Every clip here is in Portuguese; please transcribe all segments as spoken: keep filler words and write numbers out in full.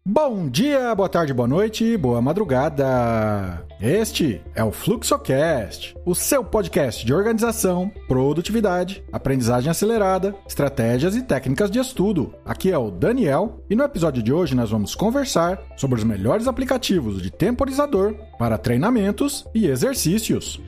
Bom dia, boa tarde, boa noite, boa madrugada. Este é o FluxoCast, o seu podcast de organização, produtividade, aprendizagem acelerada, estratégias e técnicas de estudo. Aqui é o Daniel e no episódio de hoje nós vamos conversar sobre os melhores aplicativos de temporizador para treinamentos e exercícios.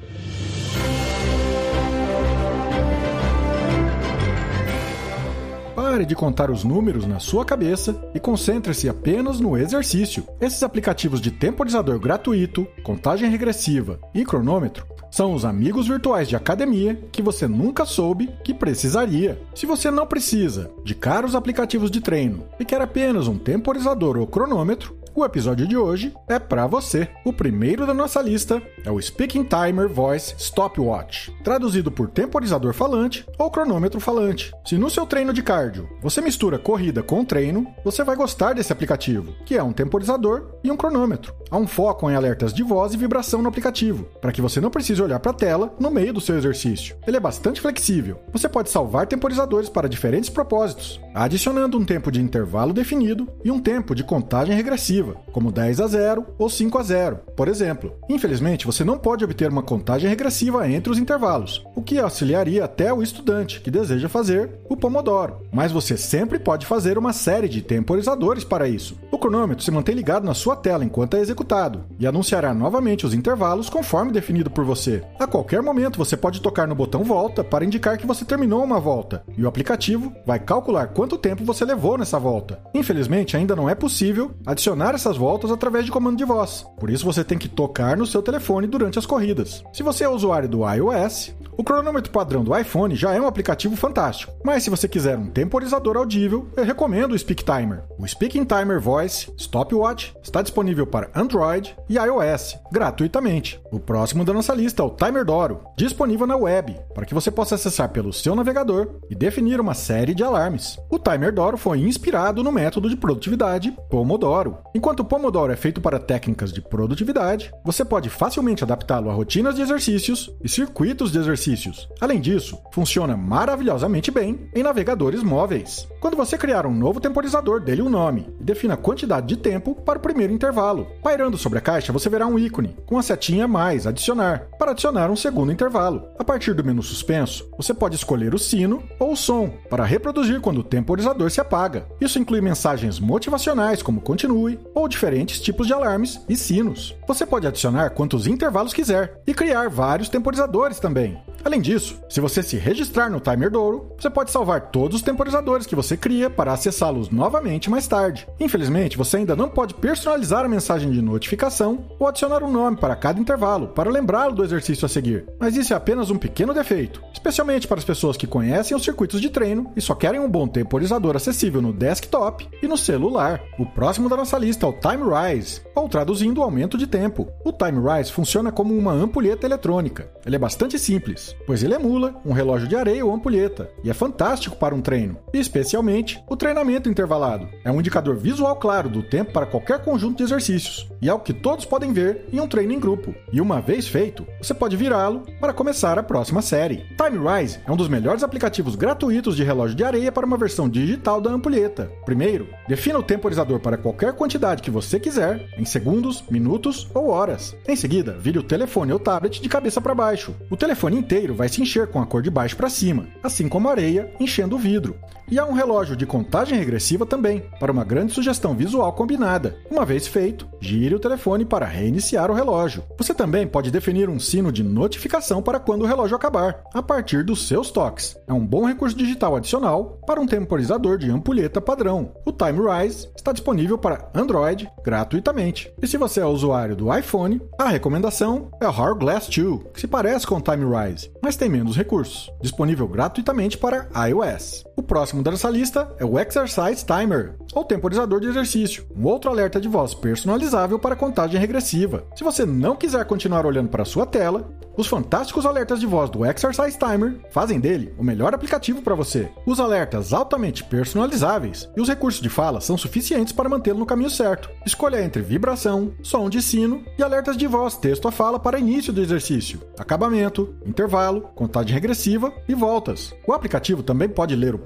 Pare de contar os números na sua cabeça e concentre-se apenas no exercício. Esses aplicativos de temporizador gratuito, contagem regressiva e cronômetro são os amigos virtuais de academia que você nunca soube que precisaria. Se você não precisa de caros aplicativos de treino e quer apenas um temporizador ou cronômetro, o episódio de hoje é para você. O primeiro da nossa lista é o Speaking Timer Voice Stopwatch, traduzido por temporizador falante ou cronômetro falante. Se no seu treino de cardio você mistura corrida com treino, você vai gostar desse aplicativo, que é um temporizador e um cronômetro. Há um foco em alertas de voz e vibração no aplicativo, para que você não precise olhar para a tela no meio do seu exercício. Ele é bastante flexível. Você pode salvar temporizadores para diferentes propósitos, adicionando um tempo de intervalo definido e um tempo de contagem regressiva, como dez a zero ou cinco a zero, por exemplo. Infelizmente, você não pode obter uma contagem regressiva entre os intervalos, o que auxiliaria até o estudante que deseja fazer o Pomodoro. Mas você sempre pode fazer uma série de temporizadores para isso. O cronômetro se mantém ligado na sua tela enquanto é executado e anunciará novamente os intervalos conforme definido por você. A qualquer momento você pode tocar no botão volta para indicar que você terminou uma volta, e o aplicativo vai calcular quanto tempo você levou nessa volta. Infelizmente, ainda não é possível adicionar essas voltas através de comando de voz, por isso você tem que tocar no seu telefone durante as corridas. Se você é usuário do iOS, o cronômetro padrão do iPhone já é um aplicativo fantástico, mas se você quiser um temporizador audível, eu recomendo o Speak Timer. O Speaking Timer Voice Stopwatch está disponível para Android e iOS, gratuitamente. O próximo da nossa lista é o Timer Doro, disponível na web, para que você possa acessar pelo seu navegador e definir uma série de alarmes. O Timer Doro foi inspirado no método de produtividade Pomodoro. Enquanto o Pomodoro é feito para técnicas de produtividade, você pode facilmente adaptá-lo a rotinas de exercícios e circuitos de exercícios. Além disso, funciona maravilhosamente bem em navegadores móveis. Quando você criar um novo temporizador, dê-lhe um nome e defina a quantidade de tempo para o primeiro intervalo. Pairando sobre a caixa, você verá um ícone com a setinha mais adicionar para adicionar um segundo intervalo. A partir do menu suspenso, você pode escolher o sino ou o som para reproduzir quando o temporizador se apaga. Isso inclui mensagens motivacionais como continue ou diferentes tipos de alarmes e sinos. Você pode adicionar quantos intervalos quiser e criar vários temporizadores também. Além disso, se você se registrar no Timer Doro, você pode salvar todos os temporizadores que você cria para acessá-los novamente mais tarde. Infelizmente, você ainda não pode personalizar a mensagem de notificação ou adicionar um nome para cada intervalo para lembrá-lo do exercício a seguir. Mas isso é apenas um pequeno defeito, especialmente para as pessoas que conhecem os circuitos de treino e só querem um bom temporizador acessível no desktop e no celular. O próximo da nossa lista é o Timerize, ou traduzindo o aumento de tempo. O Timerize funciona como uma ampulheta eletrônica. Ele é bastante simples, pois ele emula um relógio de areia ou ampulheta, e é fantástico para um treino, e especialmente o treinamento intervalado. É um indicador visual claro do tempo para qualquer conjunto de exercícios, e é algo que todos podem ver em um treino em grupo. E uma vez feito, você pode virá-lo para começar a próxima série. Timerize é um dos melhores aplicativos gratuitos de relógio de areia para uma versão digital da ampulheta. Primeiro, defina o temporizador para qualquer quantidade que você quiser, em segundos, minutos ou horas. Em seguida, vire o telefone ou tablet de cabeça para baixo. O telefone inteiro vai se encher com a cor de baixo para cima, assim como a areia enchendo o vidro. E há um relógio de contagem regressiva também, para uma grande sugestão visual combinada. Uma vez feito, gire o telefone para reiniciar o relógio. Você também pode definir um sino de notificação para quando o relógio acabar, a partir dos seus toques. É um bom recurso digital adicional para um temporizador de ampulheta padrão. O Timerize está disponível para Android gratuitamente. E se você é usuário do iPhone, a recomendação é o Hourglass dois, que se parece com o Timerize, mas tem menos recursos. Disponível gratuitamente para iOS. O próximo dessa lista é o Exercise Timer, ou temporizador de exercício, um outro alerta de voz personalizável para contagem regressiva. Se você não quiser continuar olhando para a sua tela, os fantásticos alertas de voz do Exercise Timer fazem dele o melhor aplicativo para você. Os alertas altamente personalizáveis e os recursos de fala são suficientes para mantê-lo no caminho certo. Escolha entre vibração, som de sino e alertas de voz texto a fala para início do exercício, acabamento, intervalo, contagem regressiva e voltas. O aplicativo também pode ler o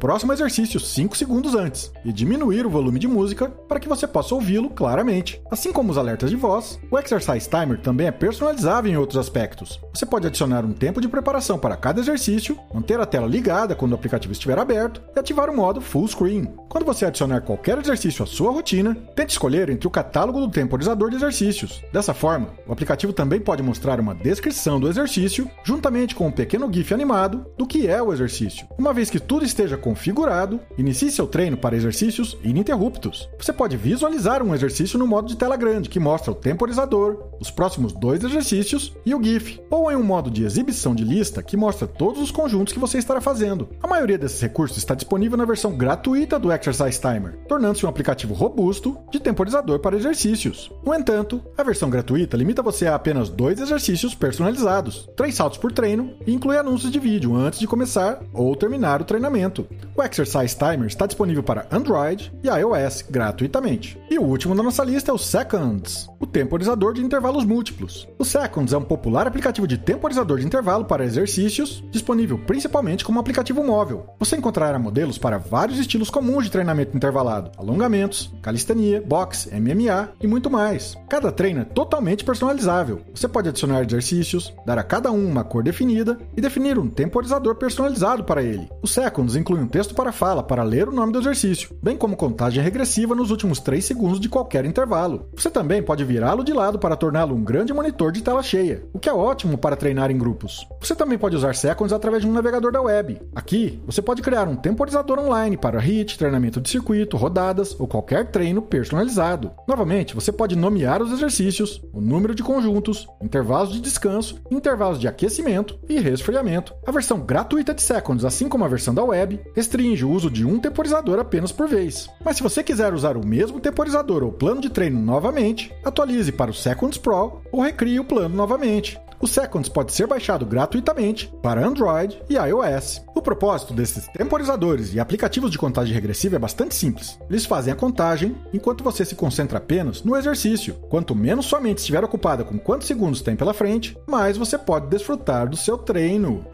próximo exercício cinco segundos antes e diminuir o volume de música para que você possa ouvi-lo claramente. Assim como os alertas de voz, o Exercise Timer também é personalizável em outros aspectos. Você pode adicionar um tempo de preparação para cada exercício, manter a tela ligada quando o aplicativo estiver aberto e ativar o modo Full Screen. Quando você adicionar qualquer exercício à sua rotina, tente escolher entre o catálogo do temporizador de exercícios. Dessa forma, o aplicativo também pode mostrar uma descrição do exercício, juntamente com um pequeno GIF animado do que é o exercício. Uma vez que tudo esteja configurado, inicie seu treino para exercícios ininterruptos. Você pode visualizar um exercício no modo de tela grande, que mostra o temporizador, os próximos dois exercícios e o GIF, ou em um modo de exibição de lista, que mostra todos os conjuntos que você estará fazendo. A maioria desses recursos está disponível na versão gratuita do Exercise Timer, tornando-se um aplicativo robusto de temporizador para exercícios. No entanto, a versão gratuita limita você a apenas dois exercícios personalizados, três saltos por treino e inclui anúncios de vídeo antes de começar ou terminar o treinamento. O Exercise Timer está disponível para Android e iOS gratuitamente. E o último da nossa lista é o Seconds, o temporizador de intervalos múltiplos. O Seconds é um popular aplicativo de temporizador de intervalo para exercícios, disponível principalmente como aplicativo móvel. Você encontrará modelos para vários estilos comuns de treinamento intervalado, alongamentos, calistenia, boxe, M M A e muito mais. Cada treino é totalmente personalizável. Você pode adicionar exercícios, dar a cada um uma cor definida e definir um temporizador personalizado para ele. O Seconds inclui um texto para fala para ler o nome do exercício, bem como contagem regressiva nos últimos três segundos de qualquer intervalo. Você também pode virá-lo de lado para torná-lo um grande monitor de tela cheia, o que é ótimo para treinar em grupos. Você também pode usar Seconds através de um navegador da web. Aqui, você pode criar um temporizador online para H I I T, treinamento de circuito, rodadas ou qualquer treino personalizado. Novamente, você pode nomear os exercícios, o número de conjuntos, intervalos de descanso, intervalos de aquecimento e resfriamento. A versão gratuita de Seconds, assim como a versão da web, restringe o uso de um temporizador apenas por vez. Mas se você quiser usar o mesmo temporizador ou plano de treino novamente, atualize para o Seconds Pro ou recrie o plano novamente. O Seconds pode ser baixado gratuitamente para Android e iOS. O propósito desses temporizadores e aplicativos de contagem regressiva é bastante simples. Eles fazem a contagem enquanto você se concentra apenas no exercício. Quanto menos sua mente estiver ocupada com quantos segundos tem pela frente, mais você pode desfrutar do seu treino.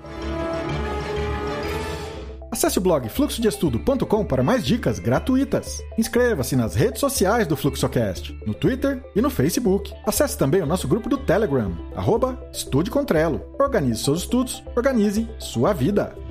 Acesse o blog fluxo de estudo ponto com para mais dicas gratuitas. Inscreva-se nas redes sociais do FluxoCast, no Twitter e no Facebook. Acesse também o nosso grupo do Telegram, arroba Estude com Trello. Organize seus estudos, organize sua vida.